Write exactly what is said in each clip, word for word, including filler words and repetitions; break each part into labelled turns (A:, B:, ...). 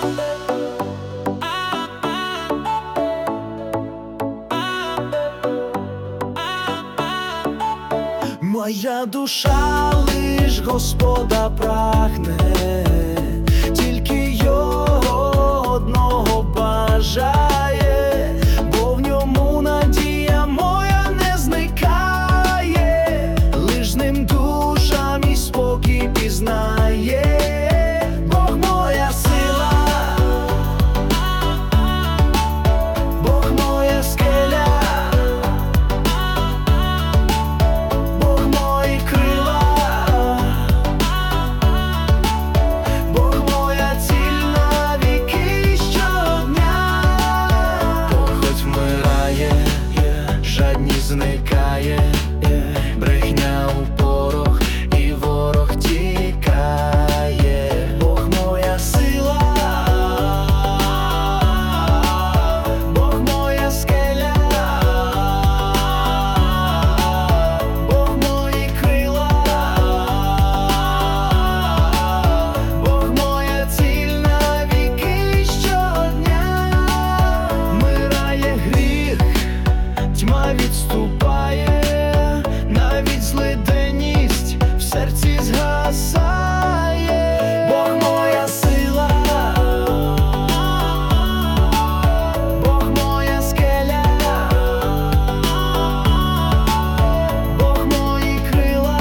A: Моя душа лиш Господа прагне, тільки його одного бажає, бо в ньому надія моя не зникає, лиш з ним душа мій спокій пізнає. Бог моя сила, Бог моя скеля, зникає, брехня у порох, і ворог тікає. Бог моя сила, Бог моя скеля, Бог мої крила, Бог моя ціль на віки щодня. Вмирає гріх, тьма відступає, навіть злиденність в серці згасає. Бог моя сила, Бог моя скеля, Бог мої крила,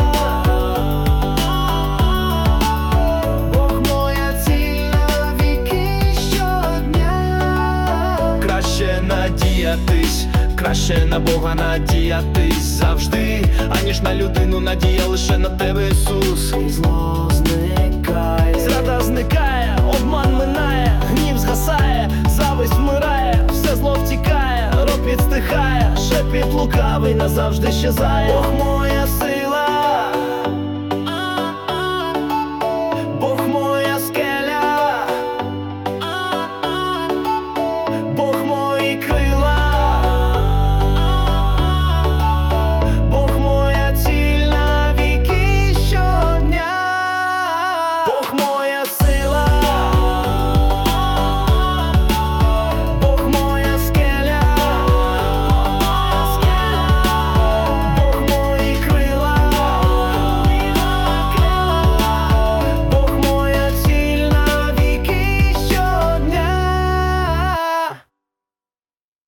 A: Бог моя ціль на віки щодня. Краще надіятись, краще на Бога надіятись завжди, аніж на людину. Надія лише на тебе, Ісус. І зло зникає, зрада зникає, обман минає, гнів згасає, зависть вмирає, все зло втікає, рок відстихає, шепіт лукавий назавжди щезає. Бог моя сила,